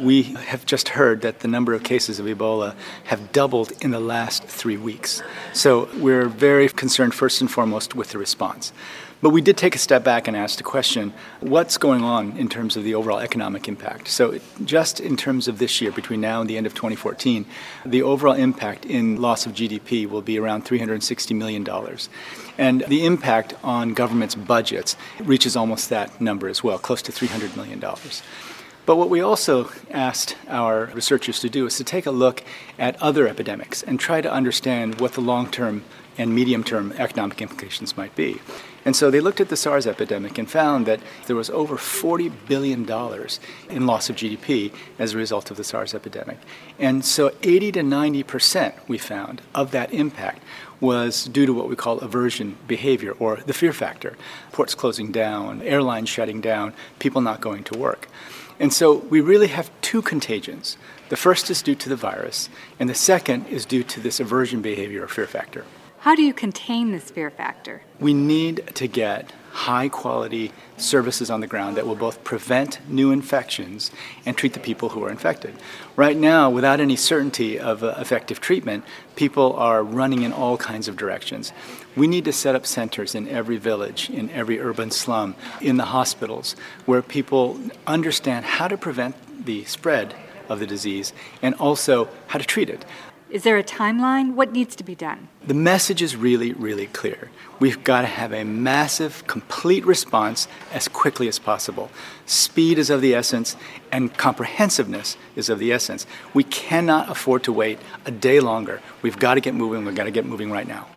We have just heard that the number of cases of Ebola have doubled in the last 3 weeks. So we're very concerned first and foremost with the response. But we did take a step back and ask the question, what's going on in terms of the overall economic impact? So just in terms of this year, between now and the end of 2014, the overall impact in loss of GDP will be around $360 million. And the impact on government's budgets reaches almost that number as well, close to $300 million. But what we also asked our researchers to do is to take a look at other epidemics and try to understand what the long-term and medium-term economic implications might be. And so they looked at the SARS epidemic and found that there was over $40 billion in loss of GDP as a result of the SARS epidemic. And so 80 to 90%, we found, of that impact was due to what we call aversion behavior, or the fear factor. Ports closing down, airlines shutting down, people not going to work. And so we really have two contagions. The first is due to the virus, and the second is due to this aversion behavior or fear factor. How do you contain this fear factor? We need to get high-quality services on the ground that will both prevent new infections and treat the people who are infected. Right now, without any certainty of effective treatment, people are running in all kinds of directions. We need to set up centers in every village, in every urban slum, in the hospitals, where people understand how to prevent the spread of the disease and also how to treat it. Is there a timeline? What needs to be done? The message is really, really clear. We've got to have a massive, complete response as quickly as possible. Speed is of the essence, and comprehensiveness is of the essence. We cannot afford to wait a day longer. We've got to get moving. We've got to get moving right now.